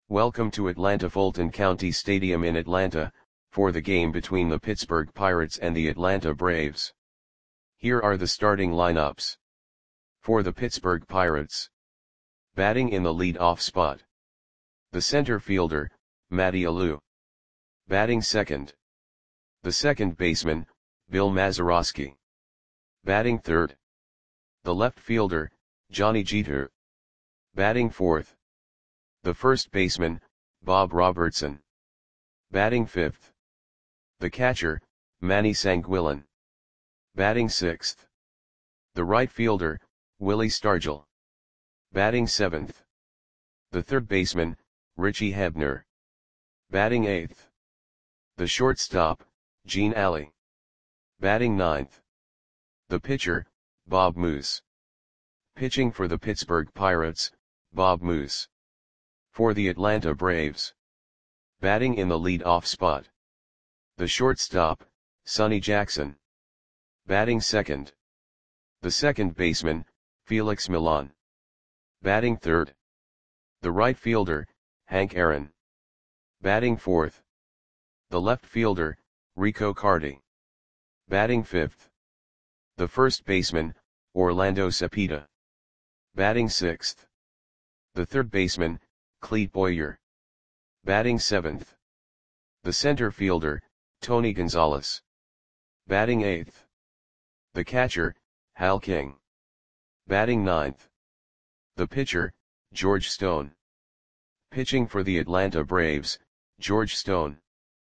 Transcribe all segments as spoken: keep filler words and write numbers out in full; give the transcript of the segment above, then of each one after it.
Welcome to Atlanta Fulton County Stadium in Atlanta, for the game between the Pittsburgh Pirates and the Atlanta Braves. Here are the starting lineups. For the Pittsburgh Pirates. Batting in the lead-off spot. The center fielder, Matty Alou. Batting second. The second baseman, Bill Mazeroski. Batting third. The left fielder, Johnny Jeter. Batting fourth. The first baseman, Bob Robertson. Batting fifth. The catcher, Manny Sanguillen. Batting sixth. The right fielder, Willie Stargell. Batting seventh. The third baseman, Richie Hebner. Batting eighth. The shortstop, Gene Alley. Batting ninth. The pitcher, Bob Moose. Pitching for the Pittsburgh Pirates, Bob Moose. For the Atlanta Braves. Batting in the lead-off spot. The shortstop, Sonny Jackson. Batting second. The second baseman, Felix Millan. Batting third. The right fielder, Hank Aaron. Batting fourth. The left fielder, Rico Carty. Batting fifth. The first baseman, Orlando Cepeda. Batting sixth. The third baseman, Clete Boyer. Batting seventh. The center fielder, Tony Gonzalez. Batting eighth. The catcher, Hal King. Batting ninth. The pitcher, George Stone. Pitching for the Atlanta Braves, George Stone.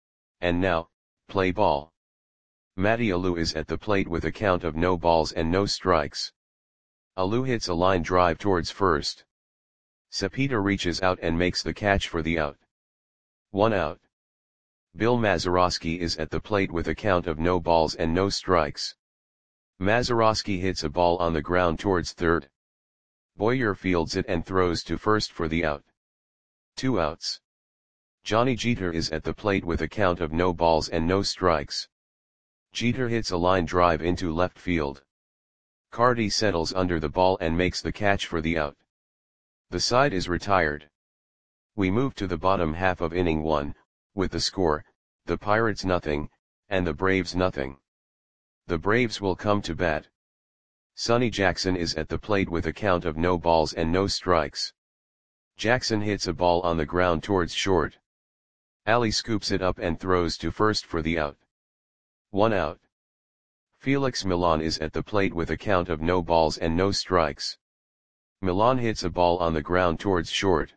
And now, play ball. Matty Alou is at the plate with a count of no balls and no strikes. Alou hits a line drive towards first. Cepeda reaches out and makes the catch for the out. One out. Bill Mazeroski is at the plate with a count of no balls and no strikes. Mazeroski hits a ball on the ground towards third. Boyer fields it and throws to first for the out. Two outs. Johnny Jeter is at the plate with a count of no balls and no strikes. Jeter hits a line drive into left field. Carty settles under the ball and makes the catch for the out. The side is retired. We move to the bottom half of inning one, with the score, the Pirates nothing, and the Braves nothing. The Braves will come to bat. Sonny Jackson is at the plate with a count of no balls and no strikes. Jackson hits a ball on the ground towards short. Alley scoops it up and throws to first for the out. One out. Felix Millan is at the plate with a count of no balls and no strikes. Millan hits a ball on the ground towards short.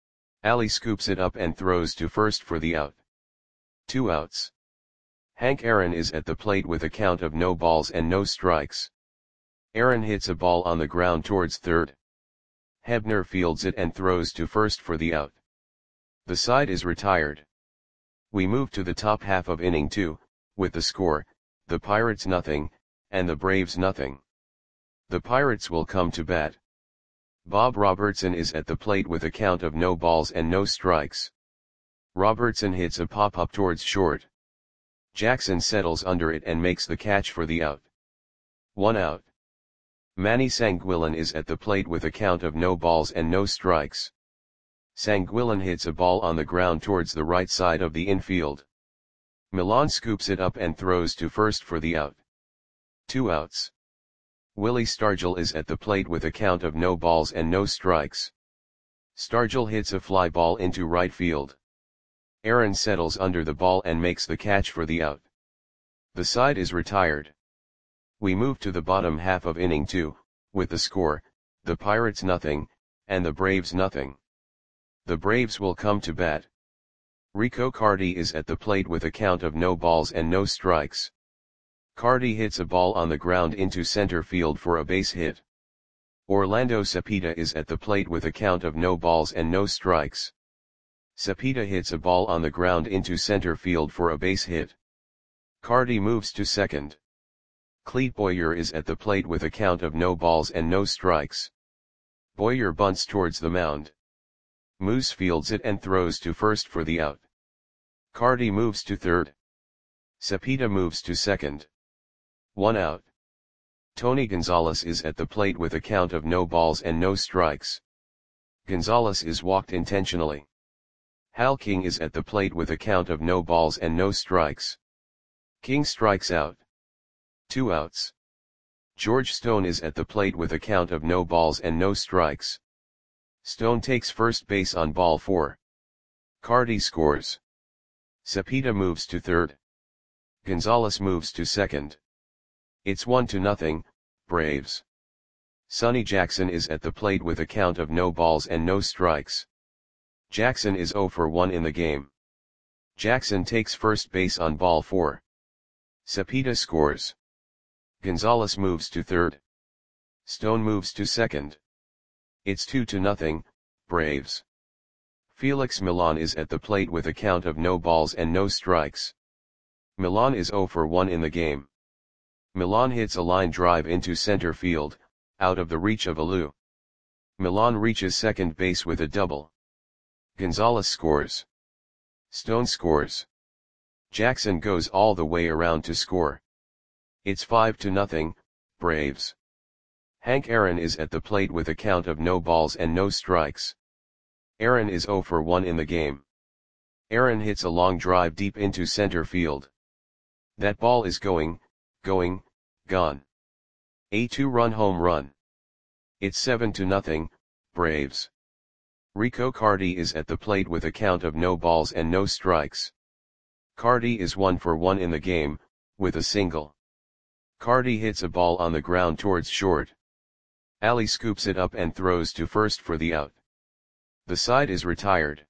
Alley scoops it up and throws to first for the out. Two outs. Hank Aaron is at the plate with a count of no balls and no strikes. Aaron hits a ball on the ground towards third. Hebner fields it and throws to first for the out. The side is retired. We move to the top half of inning two, with the score, the Pirates nothing, and the Braves nothing. The Pirates will come to bat. Bob Robertson is at the plate with a count of no balls and no strikes. Robertson hits a pop-up towards short. Jackson settles under it and makes the catch for the out. One out. Manny Sanguillen is at the plate with a count of no balls and no strikes. Sanguillen hits a ball on the ground towards the right side of the infield. Millan scoops it up and throws to first for the out. Two outs. Willie Stargell is at the plate with a count of no balls and no strikes. Stargell hits a fly ball into right field. Aaron settles under the ball and makes the catch for the out. The side is retired. We move to the bottom half of inning two, with the score, the Pirates nothing, and the Braves nothing. The Braves will come to bat. Rico Carty is at the plate with a count of no balls and no strikes. Carty hits a ball on the ground into center field for a base hit. Orlando Cepeda is at the plate with a count of no balls and no strikes. Cepeda hits a ball on the ground into center field for a base hit. Carty moves to second. Clete Boyer is at the plate with a count of no balls and no strikes. Boyer bunts towards the mound. Moose fields it and throws to first for the out. Carty moves to third. Cepeda moves to second. One out. Tony Gonzalez is at the plate with a count of no balls and no strikes. Gonzalez is walked intentionally. Hal King is at the plate with a count of no balls and no strikes. King strikes out. Two outs. George Stone is at the plate with a count of no balls and no strikes. Stone takes first base on ball four. Carty scores. Cepeda moves to third. Gonzalez moves to second. It's one to nothing, Braves. Sonny Jackson is at the plate with a count of no balls and no strikes. Jackson is oh for one in the game. Jackson takes first base on ball four. Cepeda scores. Gonzalez moves to third. Stone moves to second. It's two to nothing, Braves. Felix Millan is at the plate with a count of no balls and no strikes. Millan is oh for one in the game. Millan hits a line drive into center field, out of the reach of Alou. Millan reaches second base with a double. Gonzalez scores. Stone scores. Jackson goes all the way around to score. It's five to nothing, Braves. Hank Aaron is at the plate with a count of no balls and no strikes. Aaron is oh for one in the game. Aaron hits a long drive deep into center field. That ball is going, going, gone. A two-run home run. It's seven to nothing, Braves. Rico Carty is at the plate with a count of no balls and no strikes. Carty is one for one in the game, with a single. Carty hits a ball on the ground towards short. Ali scoops it up and throws to first for the out. The side is retired.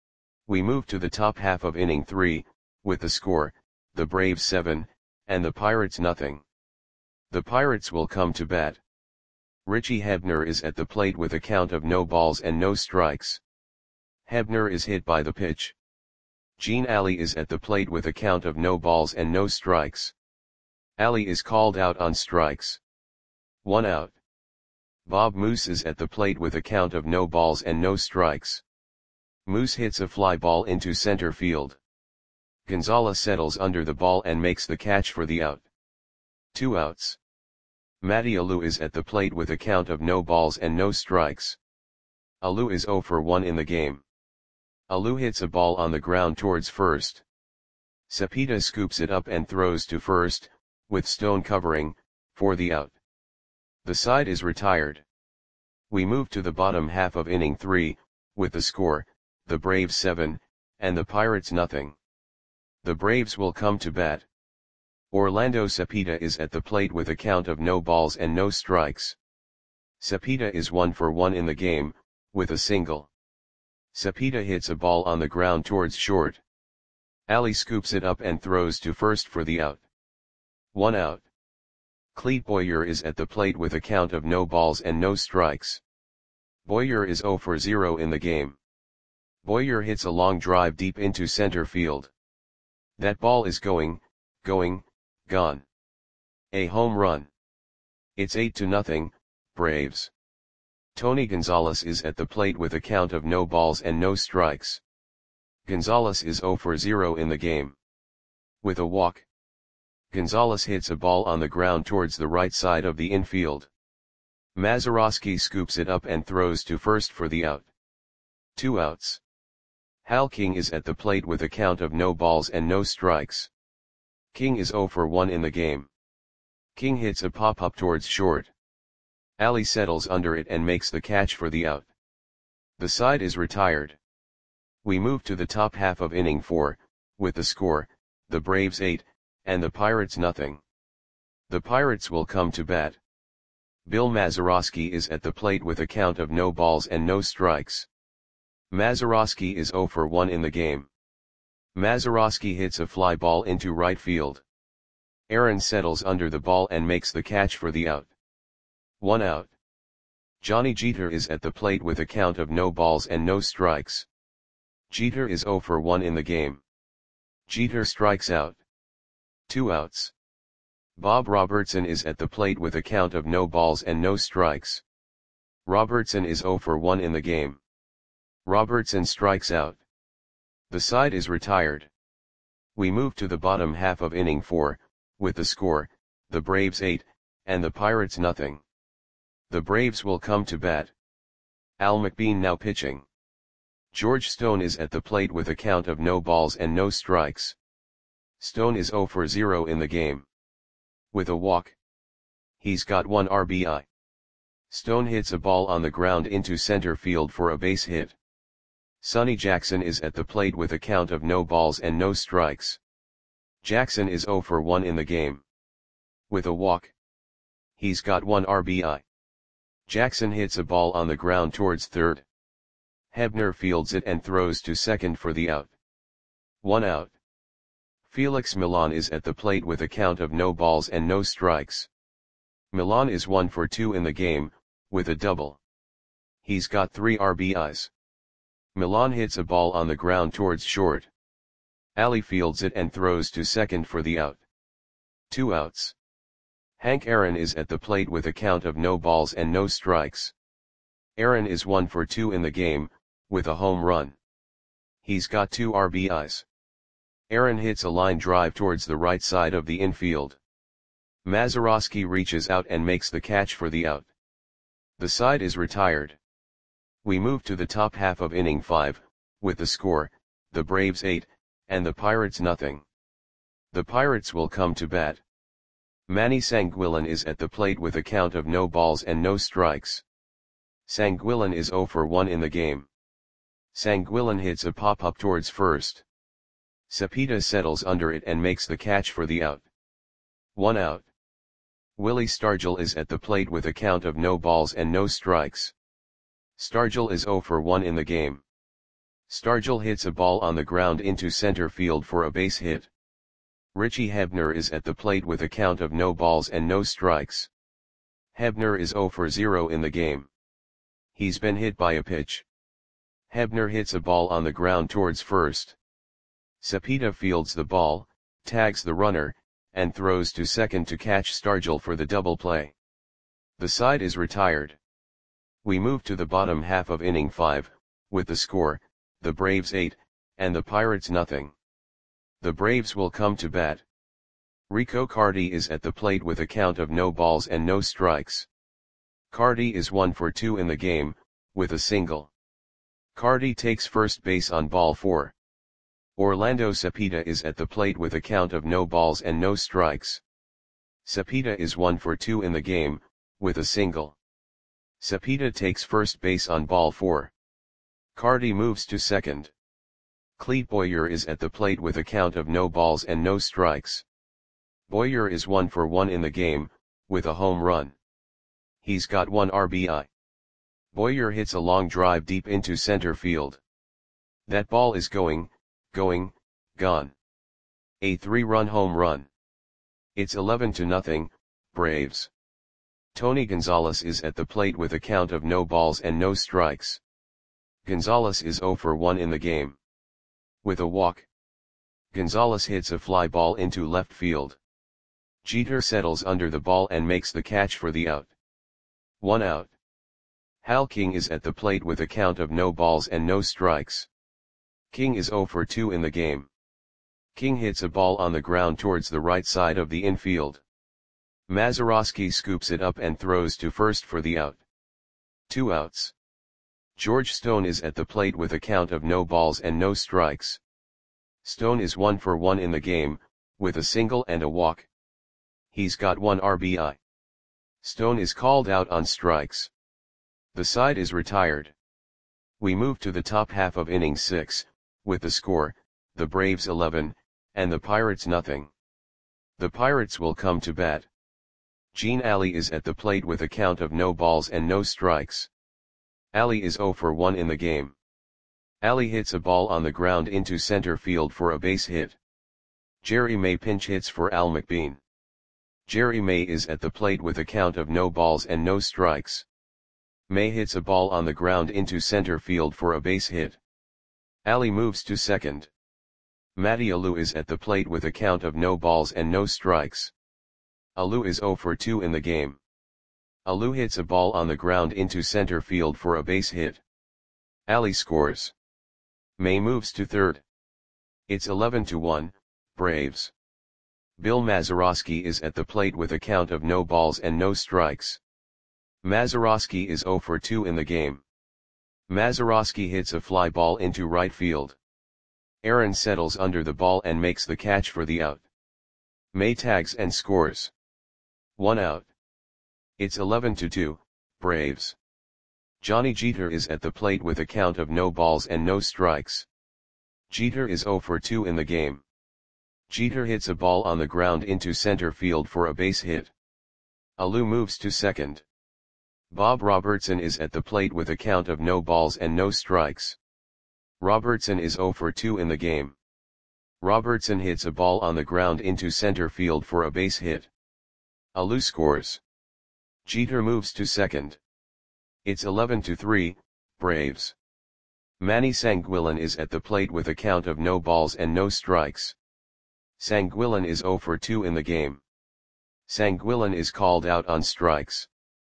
We move to the top half of inning three, with the score, the Braves seven, and the Pirates nothing. The Pirates will come to bat. Richie Hebner is at the plate with a count of no balls and no strikes. Hebner is hit by the pitch. Gene Ali is at the plate with a count of no balls and no strikes. Ali is called out on strikes. One out. Bob Moose is at the plate with a count of no balls and no strikes. Moose hits a fly ball into center field. Gonzalez settles under the ball and makes the catch for the out. Two outs. Matty Alou is at the plate with a count of no balls and no strikes. Alou is oh for one in the game. Alou hits a ball on the ground towards first. Cepeda scoops it up and throws to first, with Stone covering, for the out. The side is retired. We move to the bottom half of inning three, with the score, the Braves seven, and the Pirates nothing. The Braves will come to bat. Orlando Cepeda is at the plate with a count of no balls and no strikes. Cepeda is one for one in the game, with a single. Cepeda hits a ball on the ground towards short. Ali scoops it up and throws to first for the out. One out. Clete Boyer is at the plate with a count of no balls and no strikes. Boyer is oh for zero in the game. Boyer hits a long drive deep into center field. That ball is going, going, gone. A home run. It's eight to nothing, Braves. Tony Gonzalez is at the plate with a count of no balls and no strikes. Gonzalez is oh for zero in the game. With a walk. Gonzalez hits a ball on the ground towards the right side of the infield. Mazeroski scoops it up and throws to first for the out. Two outs. Hal King is at the plate with a count of no balls and no strikes. King is oh for one in the game. King hits a pop-up towards short. Ali settles under it and makes the catch for the out. The side is retired. We move to the top half of inning four, with the score, the Braves eight, and the Pirates nothing. The Pirates will come to bat. Bill Mazeroski is at the plate with a count of no balls and no strikes. Mazeroski is oh for one in the game. Mazeroski hits a fly ball into right field. Aaron settles under the ball and makes the catch for the out. One out. Johnny Jeter is at the plate with a count of no balls and no strikes. Jeter is oh for one in the game. Jeter strikes out. Two outs. Bob Robertson is at the plate with a count of no balls and no strikes. Robertson is oh for one in the game. Robertson strikes out. The side is retired. We move to the bottom half of inning four, with the score, the Braves eight, and the Pirates nothing. The Braves will come to bat. Al McBean now pitching. George Stone is at the plate with a count of no balls and no strikes. Stone is zero for zero in the game. With a walk. He's got one R B I. Stone hits a ball on the ground into center field for a base hit. Sonny Jackson is at the plate with a count of no balls and no strikes. Jackson is zero for one in the game. With a walk. He's got one R B I. Jackson hits a ball on the ground towards third. Hebner fields it and throws to second for the out. One out. Felix Millan is at the plate with a count of no balls and no strikes. Millan is one for two in the game, with a double. He's got three R B Is. Millan hits a ball on the ground towards short. Ali fields it and throws to second for the out. Two outs. Hank Aaron is at the plate with a count of no balls and no strikes. Aaron is one for two in the game, with a home run. He's got two R B Is. Aaron hits a line drive towards the right side of the infield. Mazeroski reaches out and makes the catch for the out. The side is retired. We move to the top half of inning five, with the score, the Braves eight, and the Pirates nothing. The Pirates will come to bat. Manny Sanguillen is at the plate with a count of no balls and no strikes. Sanguillen is zero for one in the game. Sanguillen hits a pop-up towards first. Cepeda settles under it and makes the catch for the out. One out. Willie Stargell is at the plate with a count of no balls and no strikes. Stargell is zero for one in the game. Stargell hits a ball on the ground into center field for a base hit. Richie Hebner is at the plate with a count of no balls and no strikes. Hebner is zero for zero in the game. He's been hit by a pitch. Hebner hits a ball on the ground towards first. Cepeda fields the ball, tags the runner, and throws to second to catch Stargell for the double play. The side is retired. We move to the bottom half of inning five, with the score, the Braves eight, and the Pirates nothing. The Braves will come to bat. Rico Carty is at the plate with a count of no balls and no strikes. Carty is one for two in the game, with a single. Carty takes first base on ball four. Orlando Cepeda is at the plate with a count of no balls and no strikes. Cepeda is one for two in the game, with a single. Cepeda takes first base on ball four. Carty moves to second. Clete Boyer is at the plate with a count of no balls and no strikes. Boyer is one for one in the game, with a home run. He's got one R B I. Boyer hits a long drive deep into center field. That ball is going, going, gone. A three-run home run. It's eleven to nothing, Braves. Tony Gonzalez is at the plate with a count of no balls and no strikes. Gonzalez is zero for one in the game. With a walk. Gonzalez hits a fly ball into left field. Jeter settles under the ball and makes the catch for the out. One out. Hal King is at the plate with a count of no balls and no strikes. King is zero for two in the game. King hits a ball on the ground towards the right side of the infield. Mazeroski scoops it up and throws to first for the out. Two outs. George Stone is at the plate with a count of no balls and no strikes. Stone is one for one in the game, with a single and a walk. He's got one R B I. Stone is called out on strikes. The side is retired. We move to the top half of inning six, with the score, the Braves eleven, and the Pirates nothing. The Pirates will come to bat. Gene Ali is at the plate with a count of no balls and no strikes. Ali is zero for one in the game. Ali hits a ball on the ground into center field for a base hit. Jerry May pinch hits for Al McBean. Jerry May is at the plate with a count of no balls and no strikes. May hits a ball on the ground into center field for a base hit. Ali moves to second. Matty Alou is at the plate with a count of no balls and no strikes. Alou is zero for two in the game. Alou hits a ball on the ground into center field for a base hit. Ali scores. May moves to third. It's eleven to one, Braves. Bill Mazeroski is at the plate with a count of no balls and no strikes. Mazeroski is zero for two in the game. Mazeroski hits a fly ball into right field. Aaron settles under the ball and makes the catch for the out. May tags and scores. One out. It's eleven to two, Braves. Johnny Jeter is at the plate with a count of no balls and no strikes. Jeter is zero for two in the game. Jeter hits a ball on the ground into center field for a base hit. Alou moves to second. Bob Robertson is at the plate with a count of no balls and no strikes. Robertson is zero for two in the game. Robertson hits a ball on the ground into center field for a base hit. Alou scores. Jeter moves to second. It's eleven to three, Braves. Manny Sanguillen is at the plate with a count of no balls and no strikes. Sanguillen is zero for two in the game. Sanguillen is called out on strikes.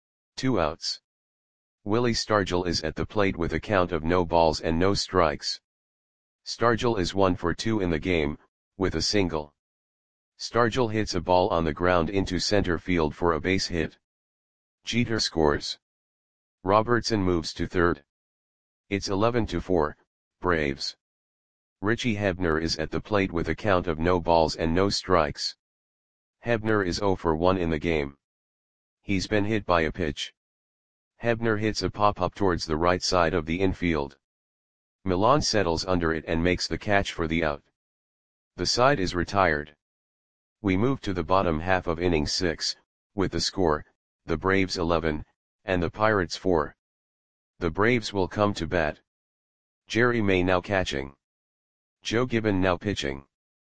Two outs. Willie Stargell is at the plate with a count of no balls and no strikes. Stargell is one for two in the game, with a single. Stargell hits a ball on the ground into center field for a base hit. Jeter scores. Robertson moves to third. It's eleven to four, Braves. Richie Hebner is at the plate with a count of no balls and no strikes. Hebner is zero for one in the game. He's been hit by a pitch. Hebner hits a pop-up towards the right side of the infield. Milan settles under it and makes the catch for the out. The side is retired. We move to the bottom half of inning six, with the score, the Braves eleven, and the Pirates four. The Braves will come to bat. Jerry May now catching. Joe Gibbon now pitching.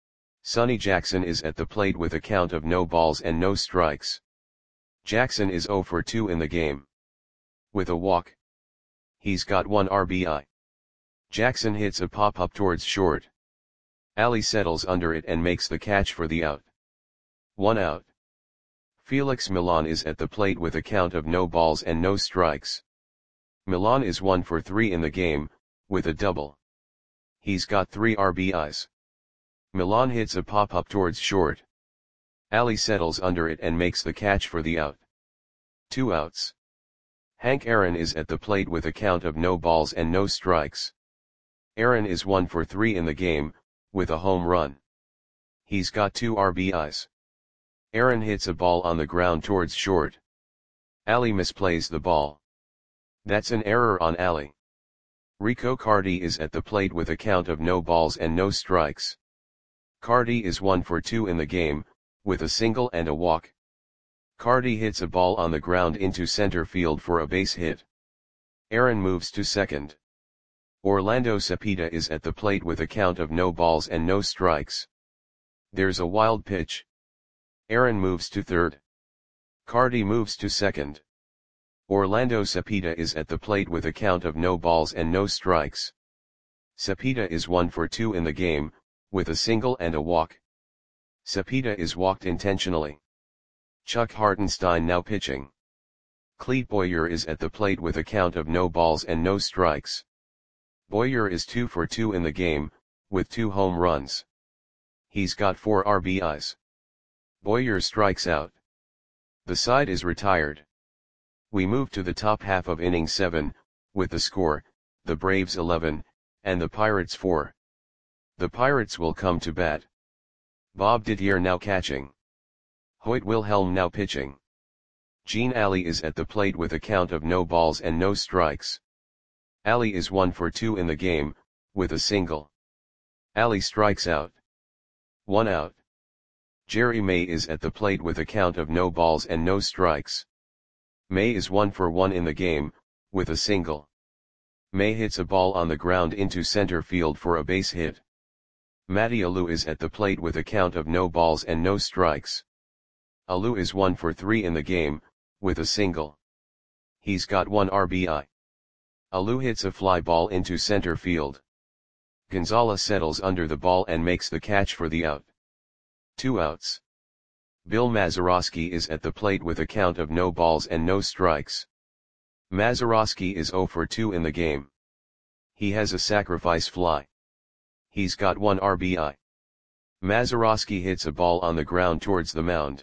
Sonny Jackson is at the plate with a count of no balls and no strikes. Jackson is zero for two in the game. With a walk. He's got one R B I. Jackson hits a pop-up towards short. Ali settles under it and makes the catch for the out. One out. Felix Milan is at the plate with a count of no balls and no strikes. Milan is one for three in the game, with a double. He's got three R B Is. Milan hits a pop-up towards short. Ali settles under it and makes the catch for the out. Two outs. Hank Aaron is at the plate with a count of no balls and no strikes. Aaron is one for three in the game, with a home run. He's got two R B Is. Aaron hits a ball on the ground towards short. Ali misplays the ball. That's an error on Ali. Rico Cardi is at the plate with a count of no balls and no strikes. Cardi is one for two in the game, with a single and a walk. Cardi hits a ball on the ground into center field for a base hit. Aaron moves to second. Orlando Cepeda is at the plate with a count of no balls and no strikes. There's a wild pitch. Aaron moves to third. Cardi moves to second. Orlando Cepeda is at the plate with a count of no balls and no strikes. Cepeda is one for two in the game, with a single and a walk. Cepeda is walked intentionally. Chuck Hartenstein now pitching. Clete Boyer is at the plate with a count of no balls and no strikes. Boyer is two for two in the game, with two home runs. He's got four R B Is. Boyer strikes out. The side is retired. We move to the top half of inning seven, with the score, the Braves eleven, and the Pirates four. The Pirates will come to bat. Bob Didier now catching. Hoyt Wilhelm now pitching. Gene Ali is at the plate with a count of no balls and no strikes. Ali is one for two in the game, with a single. Ali strikes out. One out. Jerry May is at the plate with a count of no balls and no strikes. May is one for one in the game, with a single. May hits a ball on the ground into center field for a base hit. Matty Alou is at the plate with a count of no balls and no strikes. Alou is one for three in the game, with a single. He's got one R B I. Alou hits a fly ball into center field. Gonzalez settles under the ball and makes the catch for the out. Two outs. Bill Mazeroski is at the plate with a count of no balls and no strikes. Mazeroski is zero for two in the game. He has a sacrifice fly. He's got one R B I. Mazeroski hits a ball on the ground towards the mound.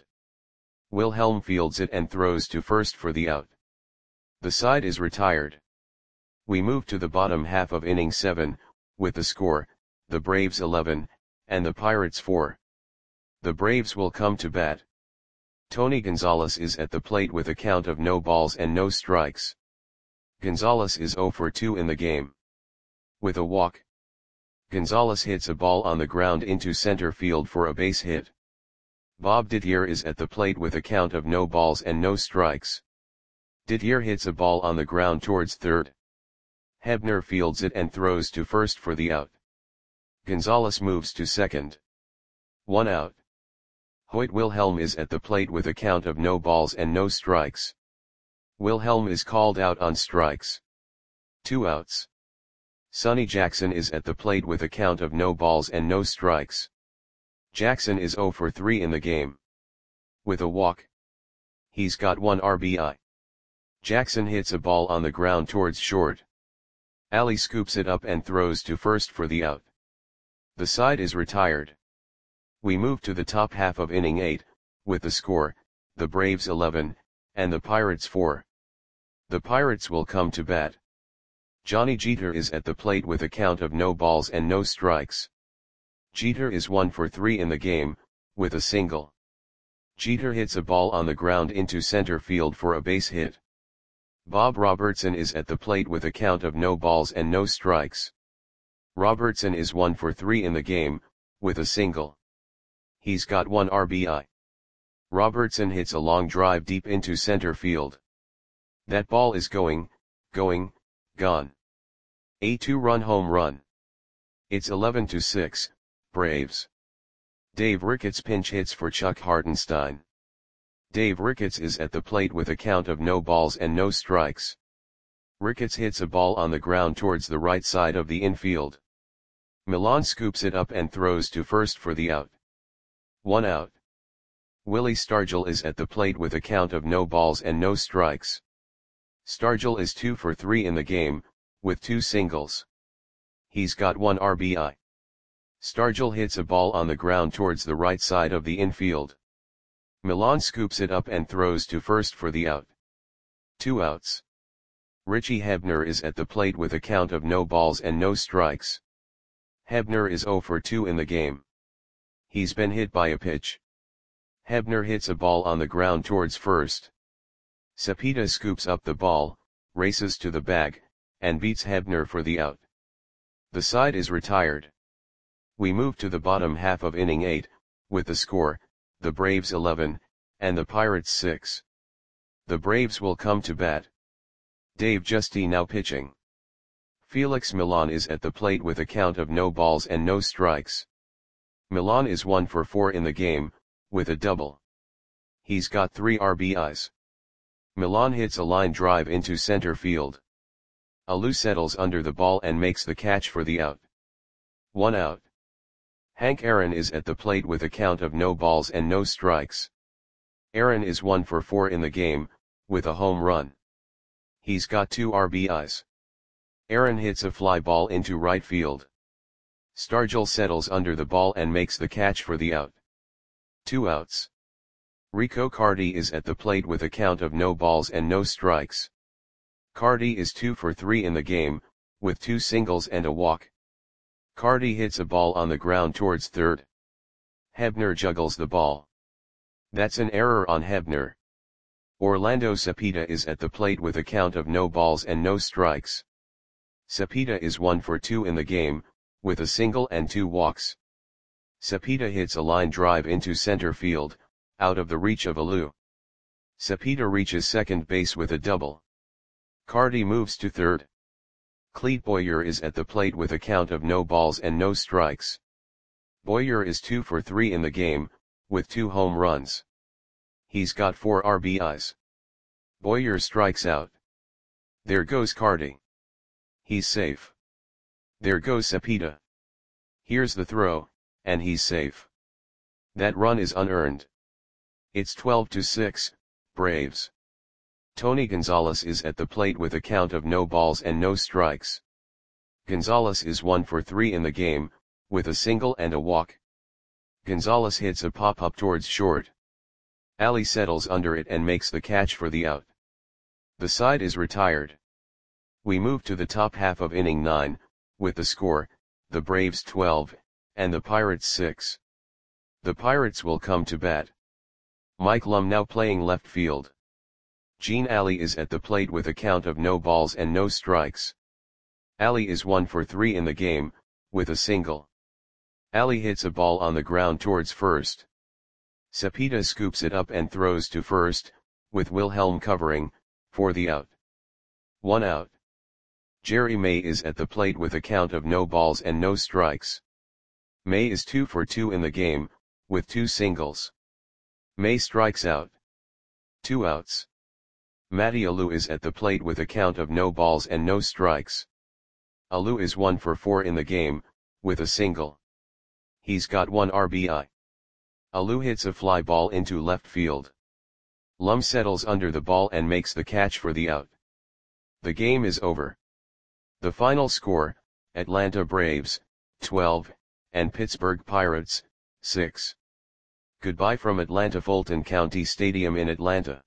Wilhelm fields it and throws to first for the out. The side is retired. We move to the bottom half of inning seven, with the score, the Braves eleven, and the Pirates four. The Braves will come to bat. Tony Gonzalez is at the plate with a count of no balls and no strikes. Gonzalez is oh for two in the game. With a walk, Gonzalez hits a ball on the ground into center field for a base hit. Bob Didier is at the plate with a count of no balls and no strikes. Didier hits a ball on the ground towards third. Hebner fields it and throws to first for the out. Gonzalez moves to second. One out. Hoyt Wilhelm is at the plate with a count of no balls and no strikes. Wilhelm is called out on strikes. Two outs. Sonny Jackson is at the plate with a count of no balls and no strikes. Jackson is oh for three in the game. With a walk, he's got one R B I. Jackson hits a ball on the ground towards short. Ali scoops it up and throws to first for the out. The side is retired. We move to the top half of inning eight, with the score, the Braves eleven, and the Pirates four. The Pirates will come to bat. Johnny Jeter is at the plate with a count of no balls and no strikes. Jeter is one for three in the game, with a single. Jeter hits a ball on the ground into center field for a base hit. Bob Robertson is at the plate with a count of no balls and no strikes. Robertson is one for three in the game, with a single. He's got one R B I. Robertson hits a long drive deep into center field. That ball is going, going, gone. A two-run home run. It's eleven to six, Braves. Dave Ricketts pinch hits for Chuck Hartenstein. Dave Ricketts is at the plate with a count of no balls and no strikes. Ricketts hits a ball on the ground towards the right side of the infield. Milan scoops it up and throws to first for the out. One out. Willie Stargell is at the plate with a count of no balls and no strikes. Stargell is two for three in the game, with two singles. He's got one R B I. Stargell hits a ball on the ground towards the right side of the infield. Milan scoops it up and throws to first for the out. Two outs. Richie Hebner is at the plate with a count of no balls and no strikes. Hebner is oh for two in the game. He's been hit by a pitch. Hebner hits a ball on the ground towards first. Cepeda scoops up the ball, races to the bag, and beats Hebner for the out. The side is retired. We move to the bottom half of inning eight, with the score, the Braves eleven, and the Pirates six. The Braves will come to bat. Dave Giusti now pitching. Felix Milan is at the plate with a count of no balls and no strikes. Milan is one for four in the game, with a double. He's got three R B Is. Milan hits a line drive into center field. Alou settles under the ball and makes the catch for the out. One out. Hank Aaron is at the plate with a count of no balls and no strikes. Aaron is one for four in the game, with a home run. He's got two R B Is. Aaron hits a fly ball into right field. Stargell settles under the ball and makes the catch for the out. Two outs. Rico Cardi is at the plate with a count of no balls and no strikes. Cardi is two for three in the game, with two singles and a walk. Cardi hits a ball on the ground towards third. Hebner juggles the ball. That's an error on Hebner. Orlando Cepeda is at the plate with a count of no balls and no strikes. Cepeda is one for two in the game, with a single and two walks. Cepeda hits a line drive into center field, out of the reach of Alou. Cepeda reaches second base with a double. Cardi moves to third. Clete Boyer is at the plate with a count of no balls and no strikes. Boyer is two for three in the game, with two home runs. He's got four R B Is. Boyer strikes out. There goes Cardi. He's safe. There goes Cepeda. Here's the throw, and he's safe. That run is unearned. It's twelve to six, Braves. Tony Gonzalez is at the plate with a count of no balls and no strikes. Gonzalez is one for three in the game, with a single and a walk. Gonzalez hits a pop-up towards short. Ali settles under it and makes the catch for the out. The side is retired. We move to the top half of inning nine, with the score, the Braves twelve, and the Pirates six. The Pirates will come to bat. Mike Lum now playing left field. Gene Alley is at the plate with a count of no balls and no strikes. Alley is one for three in the game, with a single. Alley hits a ball on the ground towards first. Cepeda scoops it up and throws to first, with Wilhelm covering, for the out. One out. Jerry May is at the plate with a count of no balls and no strikes. May is two for two in the game, with two singles. May strikes out. Two outs. Matty Alou is at the plate with a count of no balls and no strikes. Alou is one for four in the game, with a single. He's got one R B I. Alou hits a fly ball into left field. Lum settles under the ball and makes the catch for the out. The game is over. The final score, Atlanta Braves, twelve, and Pittsburgh Pirates, six. Goodbye from Atlanta Fulton County Stadium in Atlanta.